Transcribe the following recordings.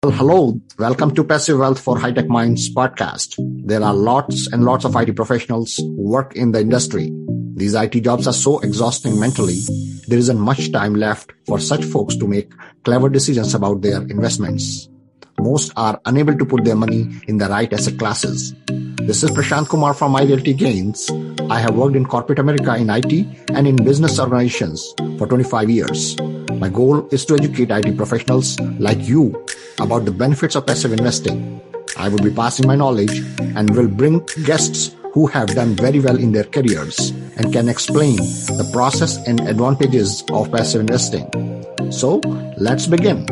Well, hello. Welcome to Passive Wealth for High-Tech Minds podcast. There are lots and lots of IT professionals who work in the industry. These IT jobs are so exhausting mentally, there isn't much time left for such folks to make clever decisions about their investments. Most are unable to put their money in the right asset classes. This is Prashant Kumar from iRealty Gains. I have worked in corporate America in IT and in business organizations for 25 years. My goal is to educate IT professionals like you about the benefits of passive investing. I will be passing my knowledge and will bring guests who have done very well in their careers and can explain the process and advantages of passive investing. So, let's begin.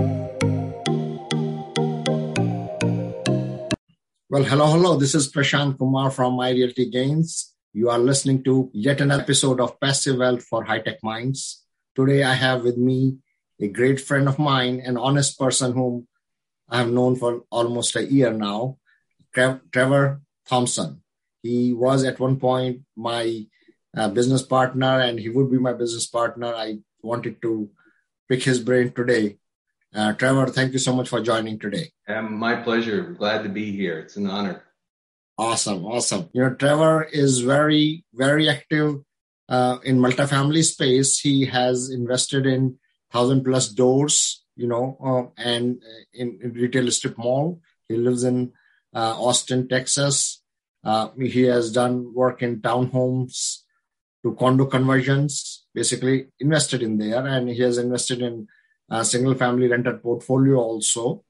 Well, hello. This is Prashant Kumar from iRealty Gains. You are listening to yet another episode of Passive Wealth for High-Tech Minds. Today, I have with me a great friend of mine, an honest person whom I have known for almost a year now, Trevor Thompson. He was at one point my business partner, and he would be my business partner. I wanted to pick his brain today. Trevor, thank you so much for joining today. My pleasure. Glad to be here. It's an honor. Awesome. Trevor is very, very active in multifamily space. He has invested in 1,000+ doors, and in retail strip mall. He lives in Austin, Texas. He has done work in townhomes to condo conversions, basically invested in there. And he has invested in single family rental portfolio also.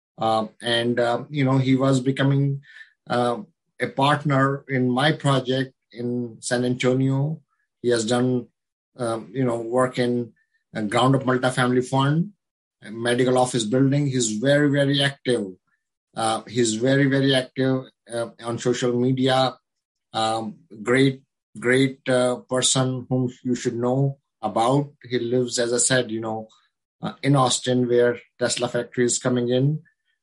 He was becoming a partner in my project in San Antonio. He has done, work in a ground up multifamily fund, a medical office building. He's very, very active. He's very, very active on social media. Great person whom you should know about. He lives, as I said, in Austin, where Tesla factory is coming in.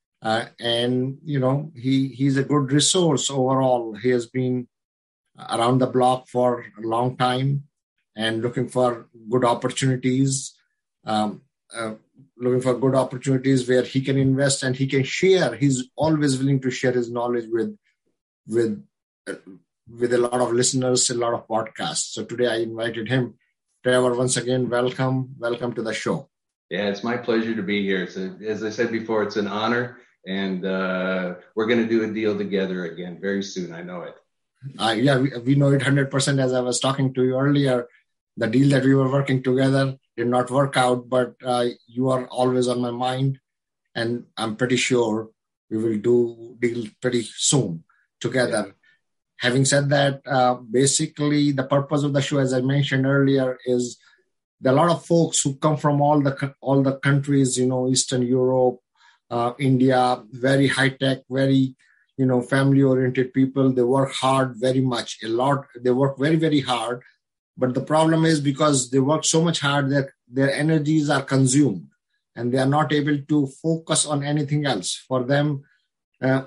He's a good resource overall. He has been around the block for a long time and looking for good opportunities. Looking for good opportunities where he can invest and he can share. He's always willing to share his knowledge with a lot of listeners, a lot of podcasts. So today I invited him. Trevor, once again, welcome to the show. Yeah, it's my pleasure to be here. So, as I said before, it's an honor, and we're going to do a deal together again very soon. I know it. We know it 100%. As I was talking to you earlier, the deal that we were working together did not work out, but you are always on my mind, and I'm pretty sure we will do deal pretty soon together. Yeah. Having said that, basically the purpose of the show, as I mentioned earlier, is there are a lot of folks who come from all the countries, Eastern Europe, India, very high tech, very family oriented people. They work hard very much, a lot. They work very, very hard. But the problem is because they work so much hard that their energies are consumed and they are not able to focus on anything else. For them, the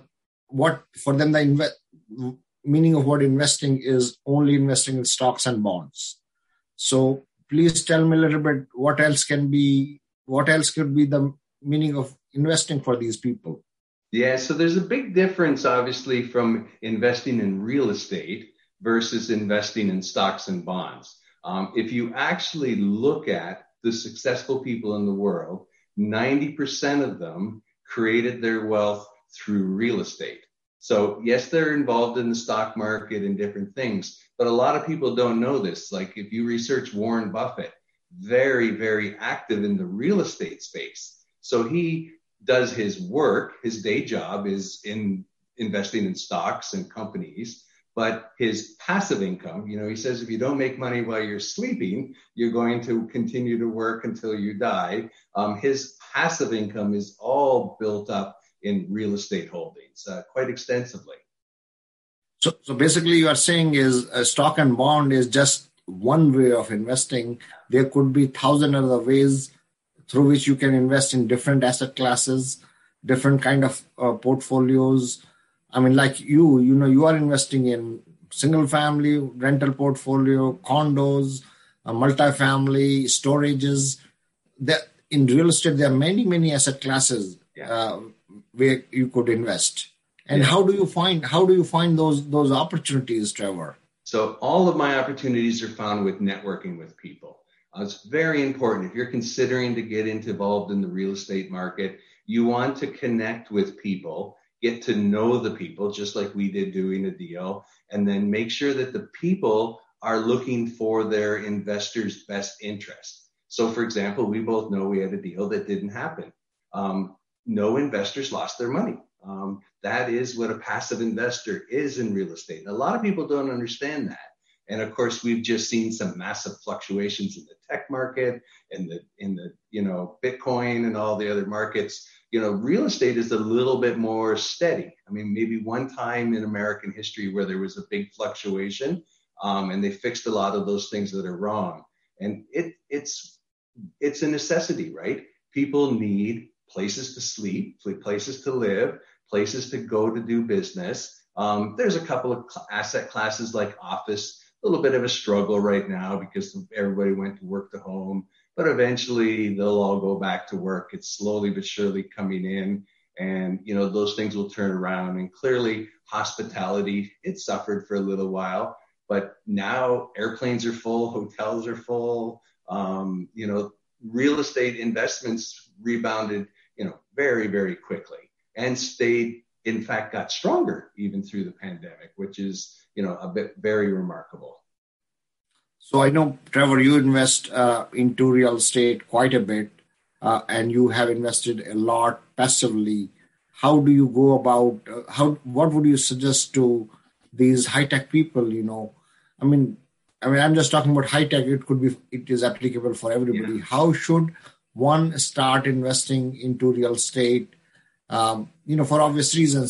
meaning of what investing is only investing in stocks and bonds. So please tell me a little bit what else could be the meaning of investing for these people. Yeah, so there's a big difference, obviously, from investing in real estate versus investing in stocks and bonds. If you actually look at the successful people in the world, 90% of them created their wealth through real estate. So yes, they're involved in the stock market and different things, but a lot of people don't know this. Like if you research Warren Buffett, very, very active in the real estate space. So he does his work, his day job is in investing in stocks and companies. But his passive income, he says, if you don't make money while you're sleeping, you're going to continue to work until you die. His passive income is all built up in real estate holdings quite extensively. So basically you are saying is a stock and bond is just one way of investing. There could be 1,000 other ways through which you can invest in different asset classes, different kind of portfolios. I mean, like you are investing in single family rental portfolio, condos, multifamily, storages. In real estate, there are many, many asset classes. where you could invest. And how do you find those opportunities, Trevor? So all of my opportunities are found with networking with people. It's very important. If you're considering to get involved in the real estate market, you want to connect with people, get to know the people, just like we did doing a deal, and then make sure that the people are looking for their investors' best interest. So, for example, we both know we had a deal that didn't happen. No investors lost their money. That is what a passive investor is in real estate. And a lot of people don't understand that. And of course, we've just seen some massive fluctuations in the tech market and in the Bitcoin and all the other markets. Real estate is a little bit more steady. I mean, maybe one time in American history where there was a big fluctuation, and they fixed a lot of those things that are wrong. And it's a necessity, right? People need places to sleep, places to live, places to go to do business. There's a couple of asset classes like office, a little bit of a struggle right now because everybody went to work to home, but eventually they'll all go back to work. It's slowly but surely coming in, and those things will turn around. And clearly hospitality, it suffered for a little while, but now airplanes are full, hotels are full. Real estate investments rebounded very, very quickly and stayed, in fact, got stronger even through the pandemic, which is, a bit very remarkable. So I know, Trevor, you invest into real estate quite a bit, and you have invested a lot passively. How do you go about, what would you suggest to these high-tech people, I mean, I'm just talking about high-tech. It is applicable for everybody. Yeah. How should one start investing into real estate? For obvious reasons,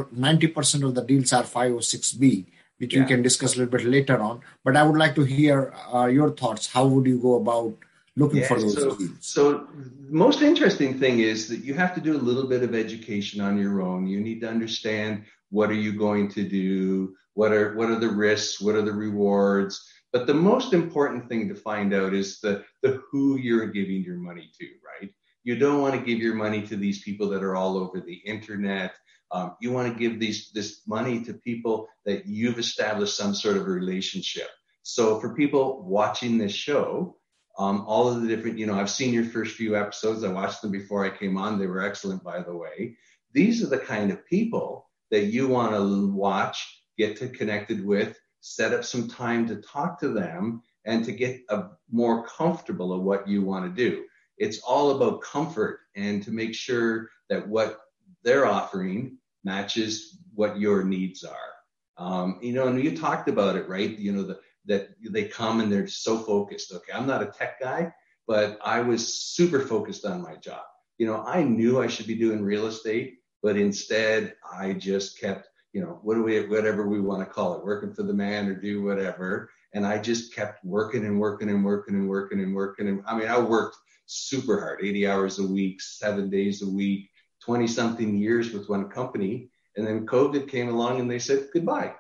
90% of the deals are 5 or 6B, which we can discuss a little bit later on. But I would like to hear your thoughts. How would you go about looking for those deals? So the most interesting thing is that you have to do a little bit of education on your own. You need to understand, what are you going to do? What are the risks? What are the rewards? But the most important thing to find out is the who you're giving your money to, right? You don't want to give your money to these people that are all over the internet. You want to give this money to people that you've established some sort of a relationship. So for people watching this show, all of the different, I've seen your first few episodes. I watched them before I came on. They were excellent, by the way. These are the kind of people that you want to watch, get connected with, set up some time to talk to them and to get more comfortable of what you want to do. It's all about comfort and to make sure that what they're offering matches what your needs are. And you talked about it, right? That they come and they're so focused. Okay, I'm not a tech guy, but I was super focused on my job. I knew I should be doing real estate, but instead I just kept, whatever we want to call it, working for the man or do whatever. And I just kept working and working and working and working and working. And I mean, I worked super hard, 80 hours a week, 7 days a week, 20 something years with one company. And then COVID came along and they said goodbye.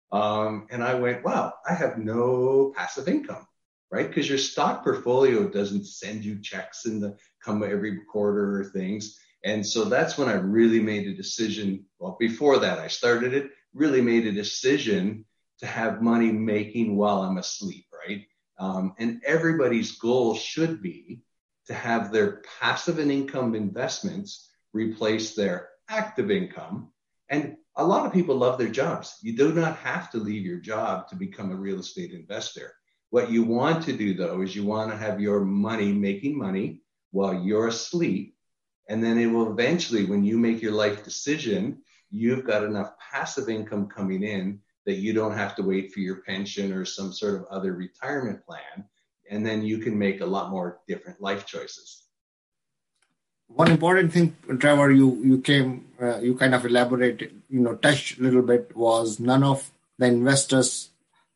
And I went, wow, I have no passive income, right? Because your stock portfolio doesn't send you checks come every quarter or things. And so that's when I really made a decision. Well, before that, I started it, really made a decision to have money making while I'm asleep, right? And everybody's goal should be to have their passive and income investments replace their active income. And a lot of people love their jobs. You do not have to leave your job to become a real estate investor. What you want to do, though, is you want to have your money making money while you're asleep. And then it will eventually, when you make your life decision, you've got enough passive income coming in that you don't have to wait for your pension or some sort of other retirement plan. And then you can make a lot more different life choices. One important thing, Trevor, you kind of elaborated, touched a little bit, was none of the investors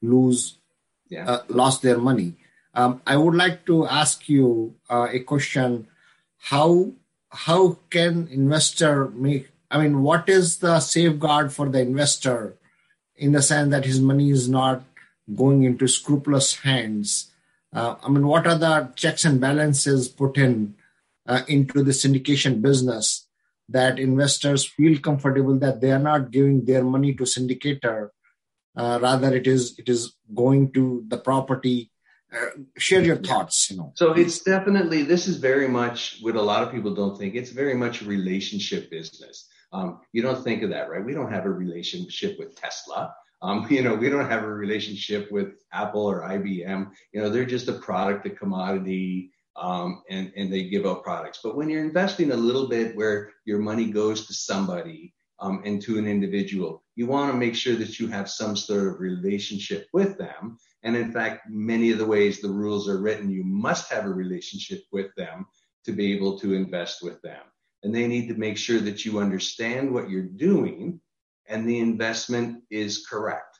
lost their money. I would like to ask you a question. How can investor what is the safeguard for the investor in the sense that his money is not going into scrupulous hands? What are the checks and balances put into the syndication business that investors feel comfortable that they are not giving their money to syndicator. Rather, it is going to the property. Share your thoughts. So please. it's definitely, this is very much what a lot of people don't think. It's very much a relationship business. You don't think of that, right? We don't have a relationship with Tesla. We don't have a relationship with Apple or IBM. They're just a product, a commodity, and they give out products. But when you're investing a little bit where your money goes to somebody and to an individual, you want to make sure that you have some sort of relationship with them. And in fact, many of the ways the rules are written, you must have a relationship with them to be able to invest with them. And they need to make sure that you understand what you're doing and the investment is correct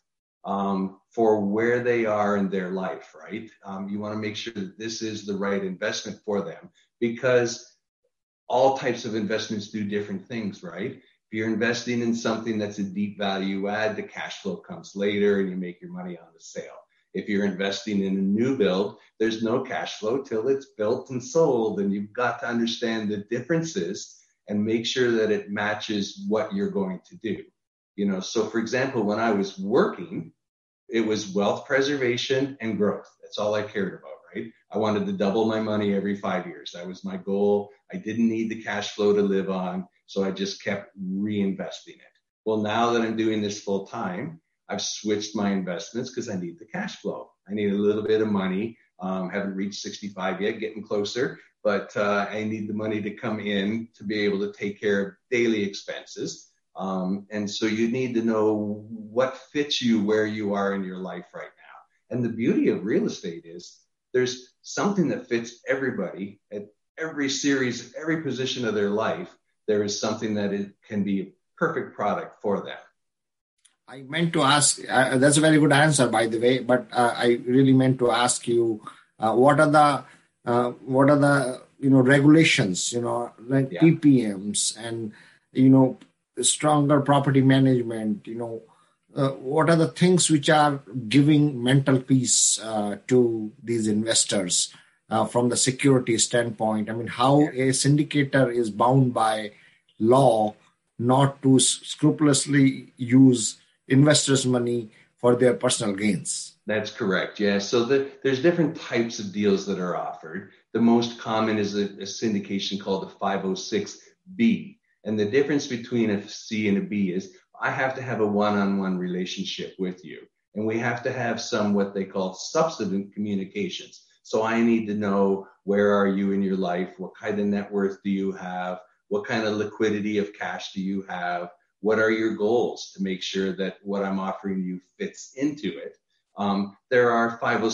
for where they are in their life, right? You want to make sure that this is the right investment for them, because all types of investments do different things, right? If you're investing in something that's a deep value add, the cash flow comes later and you make your money on the sale. If you're investing in a new build, there's no cash flow till it's built and sold, and you've got to understand the differences and make sure that it matches what you're going to do. So for example, when I was working, it was wealth preservation and growth. That's all I cared about, right? I wanted to double my money every 5 years. That was my goal. I didn't need the cash flow to live on, so I just kept reinvesting it. Well, now that I'm doing this full time, I've switched my investments because I need the cash flow. I need a little bit of money. Haven't reached 65 yet, getting closer, but I need the money to come in to be able to take care of daily expenses. And so you need to know what fits you where you are in your life right now. And the beauty of real estate is there's something that fits everybody at every series, every position of their life. There is something that it can be a perfect product for them. I meant to ask, that's a very good answer, by the way, but I really meant to ask you, what are the regulations, like PPMs and, stronger property management, what are the things which are giving mental peace to these investors from the security standpoint? I mean, how a syndicator is bound by law not to scrupulously use investors' money for their personal gains. That's correct. Yeah. So there's different types of deals that are offered. The most common is a syndication called a 506B. And the difference between a C and a B is I have to have a one-on-one relationship with you. And we have to have some what they call substantive communications. So I need to know, where are you in your life? What kind of net worth do you have? What kind of liquidity of cash do you have? What are your goals to make sure that what I'm offering you fits into it? There are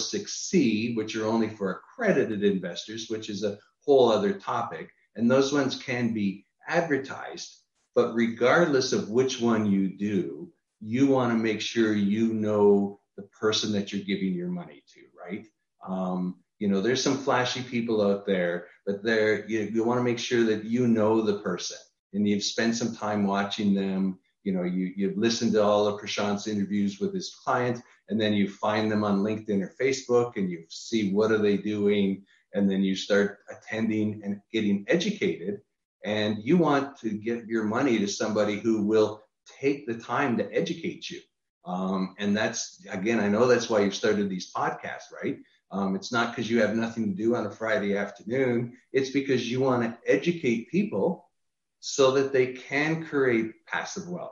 506C, which are only for accredited investors, which is a whole other topic. And those ones can be advertised, but regardless of which one you do, you want to make sure you know the person that you're giving your money to, right? There's some flashy people out there, but you want to make sure that you know the person and you've spent some time watching them. You've listened to all of Prashant's interviews with his clients, and then you find them on LinkedIn or Facebook and you see what are they doing, and then you start attending and getting educated. And you want to give your money to somebody who will take the time to educate you. And that's, again, I know that's why you've started these podcasts, right? It's not because you have nothing to do on a Friday afternoon. It's because you want to educate people so that they can create passive wealth.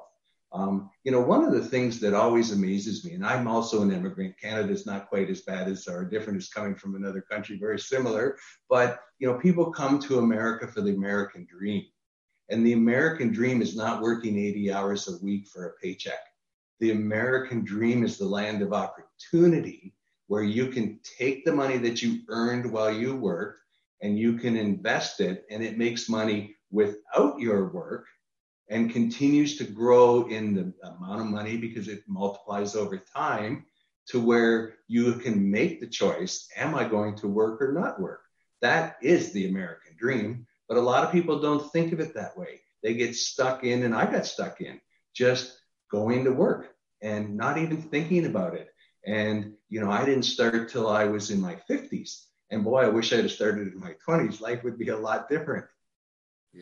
One of the things that always amazes me, and I'm also an immigrant, Canada's not quite as bad as our different is coming from another country, very similar, but people come to America for the American dream. And the American dream is not working 80 hours a week for a paycheck. The American dream is the land of opportunity, where you can take the money that you earned while you worked and you can invest it, and it makes money without your work and continues to grow in the amount of money because it multiplies over time to where you can make the choice, am I going to work or not work? That is the American dream. But a lot of people don't think of it that way. They get stuck in, and I got stuck in, just going to work and not even thinking about it. And, I didn't start till I was in my 50s. And boy, I wish I'd have started in my 20s. Life would be a lot different. Yeah.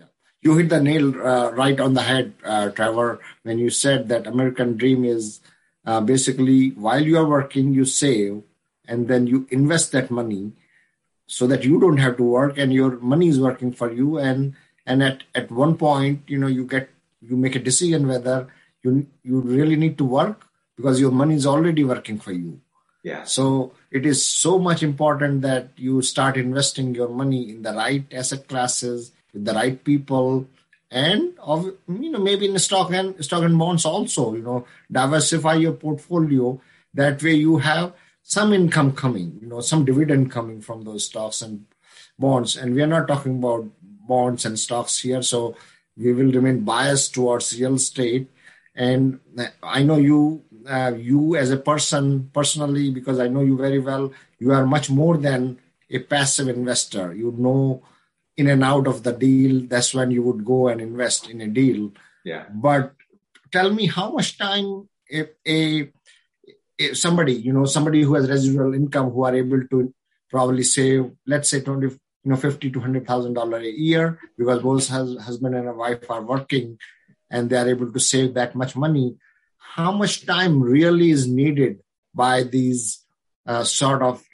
You hit the nail right on the head, Trevor, when you said that American dream is basically while you are working, you save and then you invest that money so that you don't have to work and your money is working for you. And at one point, you make a decision whether you really need to work because your money is already working for you. Yeah. So it is so much important that you start investing your money in the right asset classes with the right people, and maybe in stock and bonds also. Diversify your portfolio. That way you have some income coming, some dividend coming from those stocks and bonds. And we are not talking about bonds and stocks here, so we will remain biased towards real estate. And I know you as a person personally, because I know you very well, you are much more than a passive investor. You know in and out of the deal. That's when you would go and invest in a deal. Yeah. But tell me how much time if somebody who has residual income, who are able to probably save, let's say $50,000 to $100,000 a year, because both husband and a wife are working, and they are able to save that much money. How much time really is needed by these sort of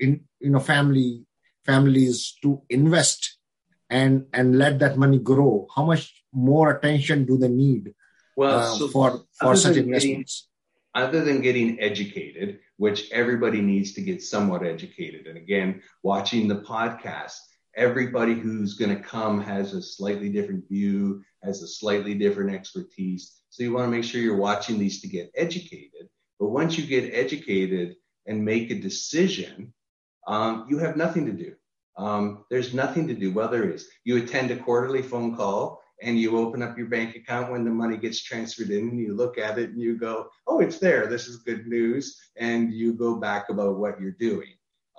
families to invest and let that money grow? How much more attention do they need for such investments? Other than getting educated, which everybody needs to get somewhat educated. And again, watching the podcast, everybody who's going to come has a slightly different view, has a slightly different expertise. So you want to make sure you're watching these to get educated. But once you get educated and make a decision, you have nothing to do. There's nothing to do. Well, there is. You attend a quarterly phone call and you open up your bank account when the money gets transferred in, and you look at it and you go, oh, it's there. This is good news. And you go back about what you're doing.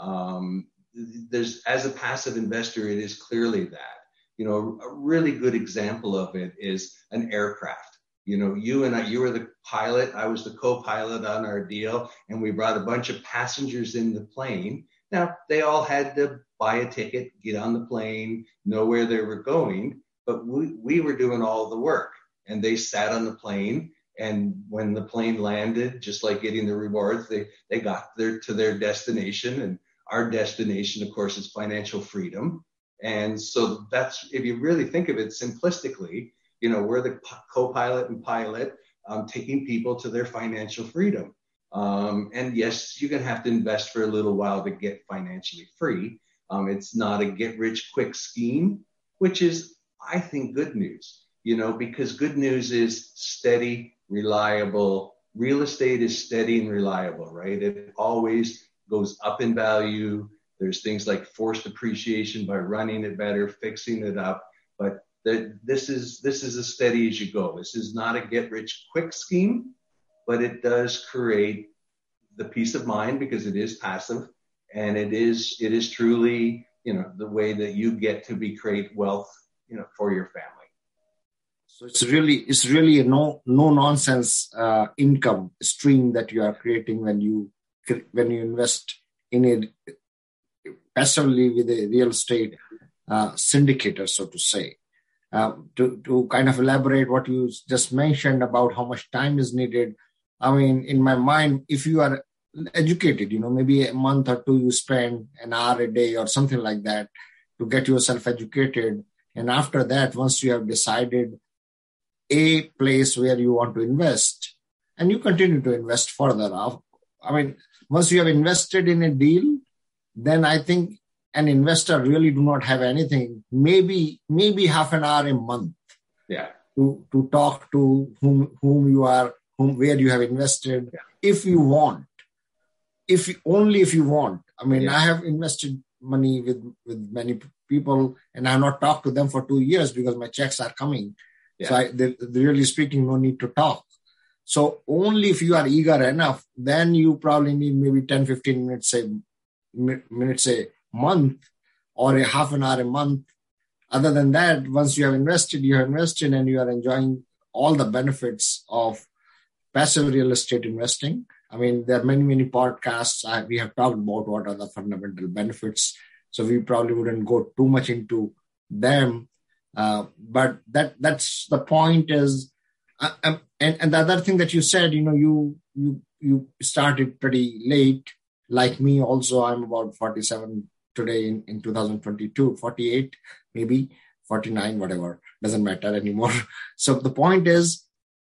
As a passive investor, it is clearly that. A really good example of it is an aircraft. You and I, you were the pilot, I was the co-pilot on our deal, and we brought a bunch of passengers in the plane. Now, they all had to buy a ticket, get on the plane, know where they were going, but we were doing all the work, and they sat on the plane. And when the plane landed, just like getting the rewards, they got to their destination. And our destination, of course, is financial freedom. And so that's, if you really think of it simplistically, we're the co-pilot and pilot taking people to their financial freedom. And yes, you're going to have to invest for a little while to get financially free. It's not a get-rich-quick scheme, which is, I think, good news, because good news is steady, reliable. Real estate is steady and reliable, right? It always goes up in value. There's things like forced appreciation by running it better, fixing it up. But this is as steady as you go. This is not a get-rich-quick scheme, but it does create the peace of mind because it is passive, and it is truly, the way that you get to create wealth, for your family. So it's really a no nonsense income stream that you are creating when you invest in it passively with a real estate syndicator, so to say. To kind of elaborate what you just mentioned about how much time is needed. I mean, in my mind, if you are educated, maybe a month or two, you spend an hour a day or something like that to get yourself educated. And after that, once you have decided a place where you want to invest, and you continue to invest further. I mean, once you have invested in a deal, then I think an investor really do not have anything, maybe half an hour a month, to talk to where you have invested, if you want, if you want. I mean, I have invested money with many people, and I have not talked to them for 2 years because my checks are coming. So really speaking, no need to talk. So only if you are eager enough, then you probably need maybe 10-15 minutes a month, or a half an hour a month. Other than that, once you have invested, and you are enjoying all the benefits of passive real estate investing. I mean, there are many podcasts we have talked about what are the fundamental benefits. So we probably wouldn't go too much into them. But that's the point is, and the other thing that you said, you started pretty late, like me also. I'm about 47 today in 2022, 48, maybe 49, whatever, doesn't matter anymore. So the point is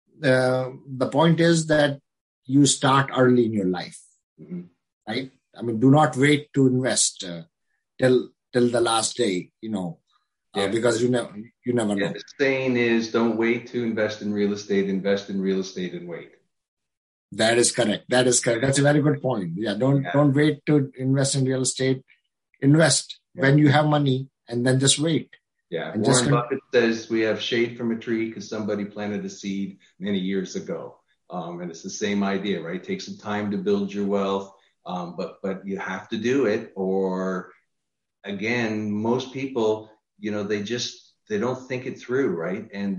that you start early in your life, right? I mean, do not wait to invest till the last day, because you never know. The saying is, don't wait to invest in real estate and wait. That is correct. That's a very good point. Yeah. Don't wait to invest in real estate. Invest when you have money, and then just wait. Yeah. And Warren Buffett says we have shade from a tree because somebody planted a seed many years ago. And it's the same idea, right? Take some time to build your wealth. But you have to do it, or again, most people, they don't think it through, right? And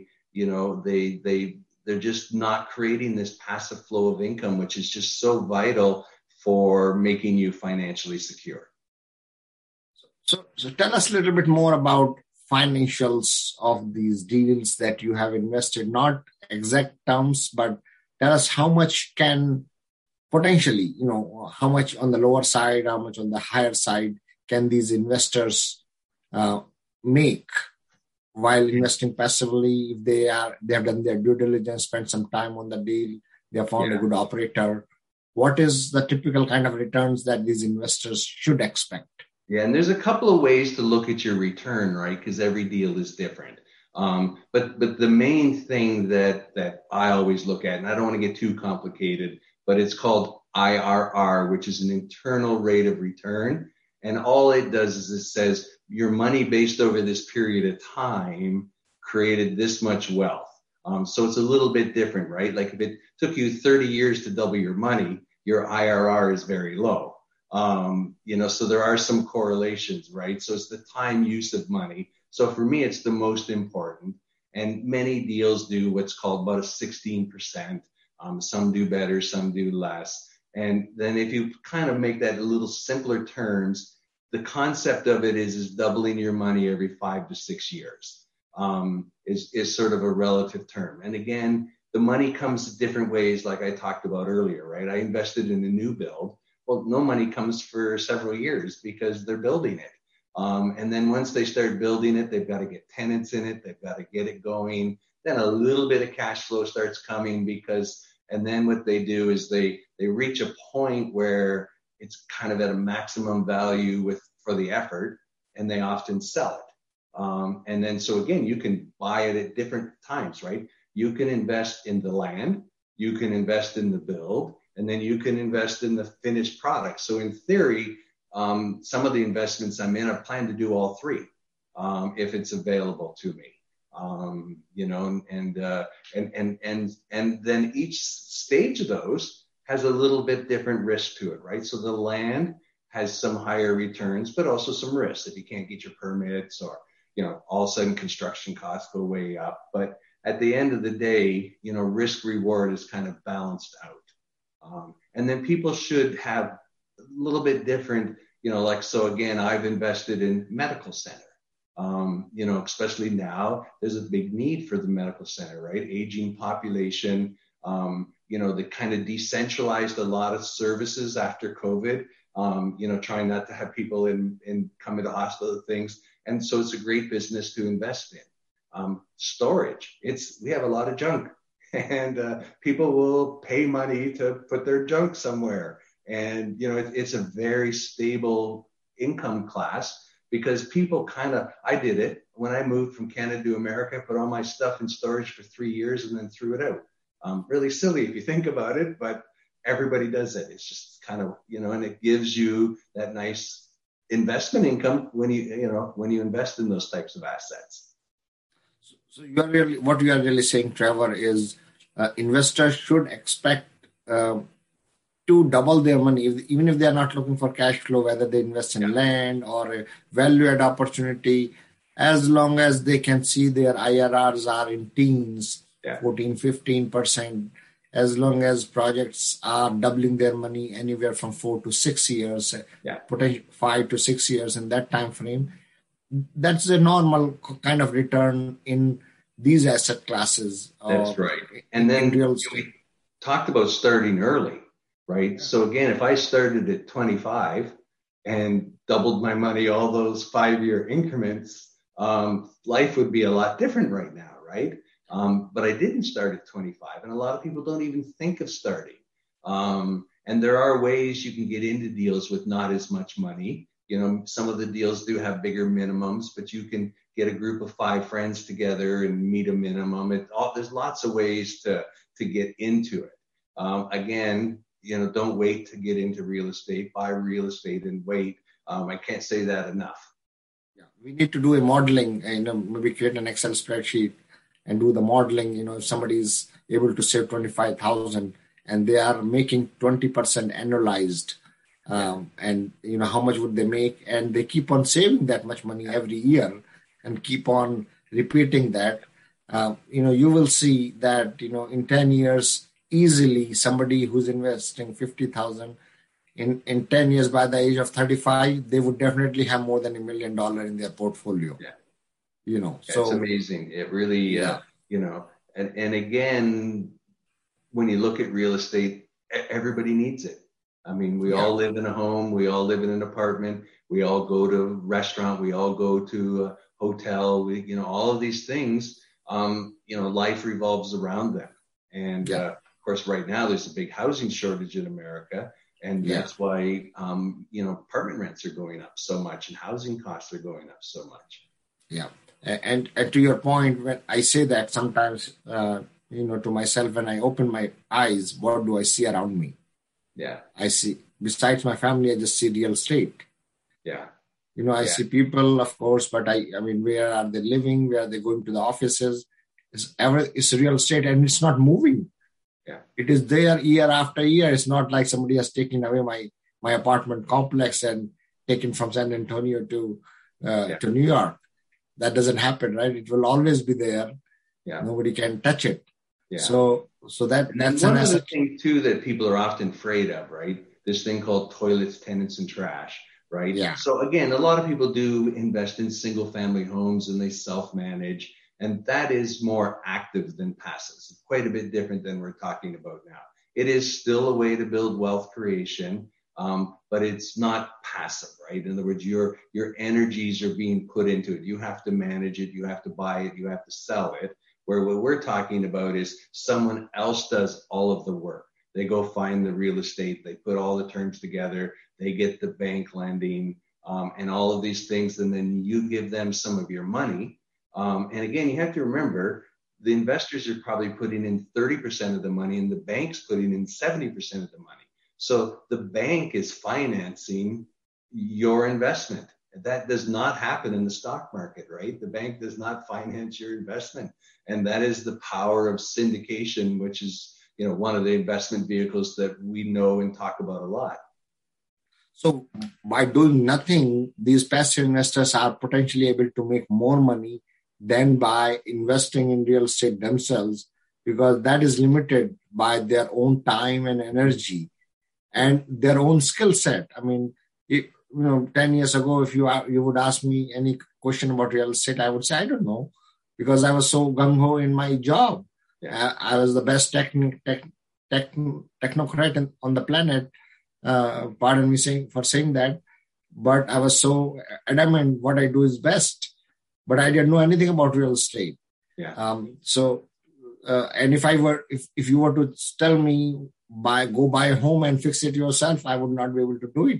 they're just not creating this passive flow of income, which is just so vital for making you financially secure. So tell us a little bit more about financials of these deals that you have invested, not exact terms, but tell us how much can potentially, how much on the lower side, how much on the higher side can these investors make while investing passively. If they have done their due diligence, spent some time on the deal, they have found a good operator. What is the typical kind of returns that these investors should expect? Yeah, and there's a couple of ways to look at your return, right? Because every deal is different. But the main thing that I always look at, and I don't want to get too complicated, but it's called IRR, which is an internal rate of return. And all it does is it says your money based over this period of time created this much wealth. So it's a little bit different, right? Like if it took you 30 years to double your money, your IRR is very low. So there are some correlations, right? So it's the time use of money. So for me, it's the most important. And many deals do what's called about a 16%. Some do better, some do less. And then if you kind of make that a little simpler terms, the concept of it is doubling your money every 5 to 6 years, is sort of a relative term. And again, the money comes different ways, like I talked about earlier, right? I invested in a new build. Well, no money comes for several years because they're building it. And then once they start building it, they've got to get tenants in it. They've got to get it going. Then a little bit of cash flow starts coming and then what they do is they reach a point where it's kind of at a maximum value for the effort, and they often sell it. And then, so again, you can buy it at different times, right? You can invest in the land, you can invest in the build, and then you can invest in the finished product. So in theory, some of the investments I'm in, I plan to do all three, if it's available to me. And then each stage of those has a little bit different risk to it, right? So the land has some higher returns, but also some risks if you can't get your permits or, all of a sudden construction costs go way up. But at the end of the day, risk reward is kind of balanced out. And then people should have a little bit different, so again, I've invested in medical center. Especially now, there's a big need for the medical center, right? Aging population, they kind of decentralized a lot of services after COVID, trying not to have people in come into hospital things. And so it's a great business to invest in. Storage, we have a lot of junk, and people will pay money to put their junk somewhere. And, it's a very stable income class. Because people I did it when I moved from Canada to America, put all my stuff in storage for 3 years and then threw it out. Really silly if you think about it, but everybody does it. It's just kind of, and it gives you that nice investment income when you invest in those types of assets. So what you are really saying, Trevor, is investors should expect to double their money, even if they are not looking for cash flow, whether they invest in land or a value-add opportunity, as long as they can see their IRRs are in teens, 14, 15%, as long as projects are doubling their money anywhere from 4 to 6 years, potentially 5 to 6 years in that time frame, that's a normal kind of return in these asset classes. That's right. And then real estate. we talked about starting early, right? So again, if I started at 25 and doubled my money all those 5-year increments, life would be a lot different right now, right? But I didn't start at 25, and a lot of people don't even think of starting. And there are ways you can get into deals with not as much money. Some of the deals do have bigger minimums, but you can get a group of 5 friends together and meet a minimum. There's lots of ways to get into it. Again, don't wait to get into real estate. Buy real estate and wait. I can't say that enough. Yeah, we need to do a modeling, maybe create an Excel spreadsheet and do the modeling. If somebody is able to save 25,000 and they are making 20% annualized, and how much would they make, and they keep on saving that much money every year and keep on repeating that, you will see that in 10 years easily somebody who's investing 50,000 in 10 years, by the age of 35 they would definitely have more than $1 million in their portfolio. So it's amazing. It really and again, when you look at real estate, everybody needs it. I mean, we all live in a home. We all live in an apartment. We all go to a restaurant. We all go to a hotel. All of these things, life revolves around them. And of course, right now there's a big housing shortage in America. And that's why, apartment rents are going up so much and housing costs are going up so much. Yeah. And to your point, when I say that sometimes, to myself, when I open my eyes, what do I see around me? Yeah. I see, besides my family, I just see real estate. Yeah. I see people, of course, but I mean, where are they living? Where are they going to the offices? It's real estate and it's not moving. Yeah. It is there year after year. It's not like somebody has taken away my apartment complex and taken from San Antonio to New York. That doesn't happen, right? It will always be there. Yeah. Nobody can touch it. Yeah. So that's one of the things too that people are often afraid of, right? This thing called toilets, tenants, and trash, right? Yeah. So again, a lot of people do invest in single family homes and they self-manage, and that is more active than passive. It's quite a bit different than we're talking about now. It is still a way to build wealth creation, but it's not passive, right? In other words, your energies are being put into it. You have to manage it. You have to buy it. You have to sell it. Where what we're talking about is someone else does all of the work. They go find the real estate. They put all the terms together. They get the bank lending and all of these things. And then you give them some of your money. And again, you have to remember, the investors are probably putting in 30% of the money and the bank's putting in 70% of the money. So the bank is financing your investment. That does not happen in the stock market, right? The bank does not finance your investment. And that is the power of syndication, which is, one of the investment vehicles that we know and talk about a lot. So by doing nothing, these passive investors are potentially able to make more money than by investing in real estate themselves, because that is limited by their own time and energy and their own skill set. I mean, 10 years ago, if you would ask me any question about real estate, I would say, I don't know, because I was so gung-ho in my job. Yeah. I was the best technocrat on the planet. Pardon me for saying that, but I was so adamant what I do is best, but I didn't know anything about real estate. Yeah. And if you were to tell me go buy a home and fix it yourself, I would not be able to do it.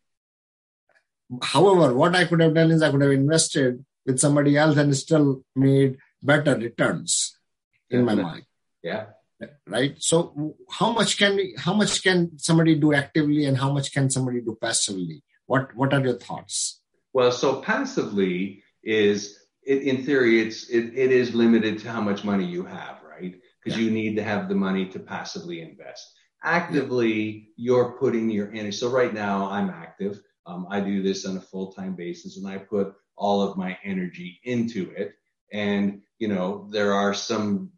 However, what I could have done is I could have invested with somebody else and still made better returns in my mind. Yeah. Right. So how much can somebody do actively and how much can somebody do passively? What are your thoughts? Well, so passively is, in theory, it is limited to how much money you have, right? Because you need to have the money to passively invest. Actively, you're putting your energy. So right now I'm active. I do this on a full-time basis and I put all of my energy into it. And, there are some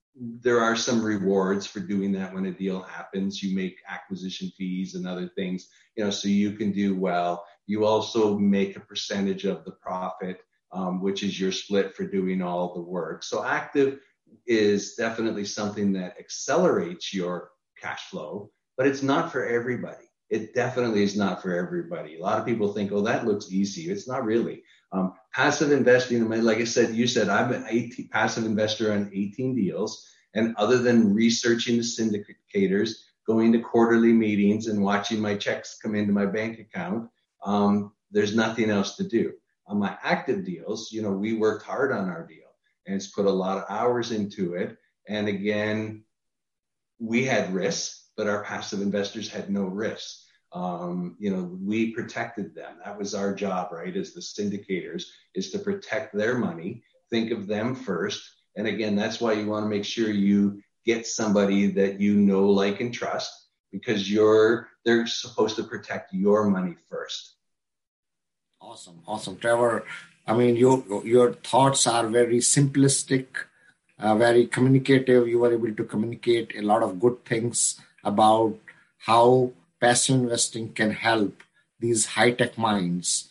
rewards for doing that when a deal happens. You make acquisition fees and other things, so you can do well. you also make a percentage of the profit, which is your split for doing all the work. So active is definitely something that accelerates your cash flow, but it's not for everybody. It definitely is not for everybody. A lot of people think, oh, that looks easy. It's not really. Passive investing, like I said, I'm an passive investor on 18 deals. And other than researching the syndicators, going to quarterly meetings and watching my checks come into my bank account, there's nothing else to do. On my active deals, we worked hard on our deal and it's put a lot of hours into it. And again, we had risks, but our passive investors had no risks. We protected them. That was our job, right? As the syndicators, is to protect their money, think of them first. And again, that's why you want to make sure you get somebody that you know, like, and trust, because they're supposed to protect your money first. Awesome, Trevor. I mean, your thoughts are very simplistic, very communicative. You were able to communicate a lot of good things about how passive investing can help these high-tech minds,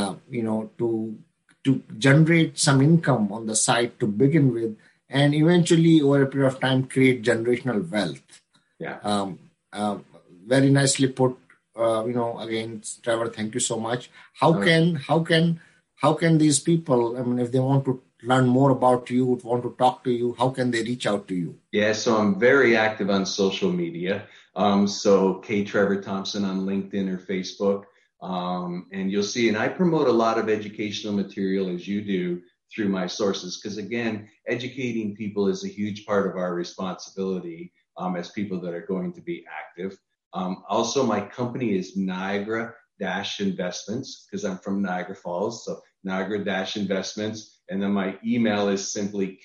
to generate some income on the side to begin with, and eventually over a period of time create generational wealth. Yeah. Very nicely put. Again, Trevor, thank you so much. How can these people, I mean, if they want to learn more about you, want to talk to you, how can they reach out to you? Yeah, so I'm very active on social media. So K. Trevor Thompson on LinkedIn or Facebook. And you'll see, and I promote a lot of educational material, as you do, through my sources. Because again, educating people is a huge part of our responsibility as people that are going to be active. Also, my company is Niagara-Investments, because I'm from Niagara Falls. So Niagara-Investments. And then my email is simply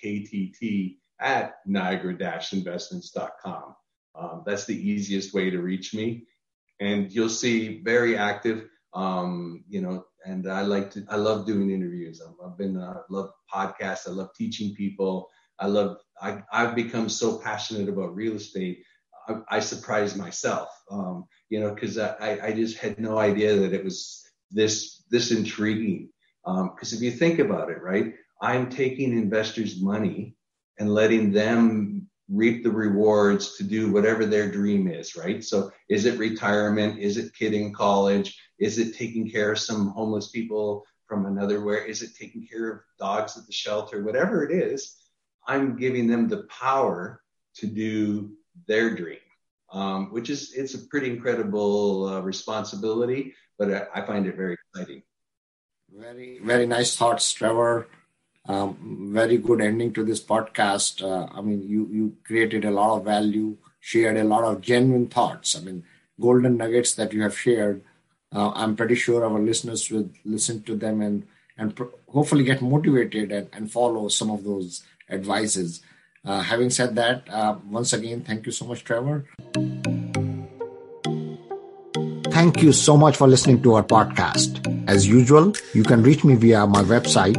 ktt@niagara-investments.com. That's the easiest way to reach me. And you'll see very active, and I love doing interviews. I love podcasts. I love teaching people. I've become so passionate about real estate. I surprised myself, because I just had no idea that it was this intriguing. Because if you think about it, right, I'm taking investors' money and letting them reap the rewards to do whatever their dream is, right? So is it retirement? Is it kid in college? Is it taking care of some homeless people from another where? Is it taking care of dogs at the shelter? Whatever it is, I'm giving them the power to do their dream, it's a pretty incredible responsibility, but I find it very exciting. Very, very nice thoughts, Trevor. Very good ending to this podcast. You created a lot of value, shared a lot of genuine thoughts. I mean, golden nuggets that you have shared. I'm pretty sure our listeners will listen to them and hopefully get motivated and follow some of those advices. Having said that, once again, thank you so much, Trevor. Thank you so much for listening to our podcast. As usual, you can reach me via my website,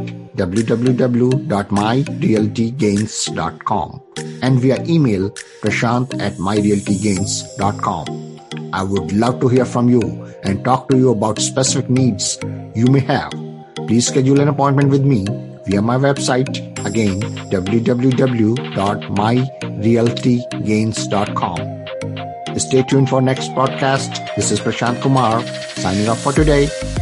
www.myrealtygains.com, and via email, prashant@myrealtygains.com. I would love to hear from you and talk to you about specific needs you may have. Please schedule an appointment with me via my website, again, www.myrealtygains.com. Stay tuned for next podcast. This is Prashant Kumar signing off for today.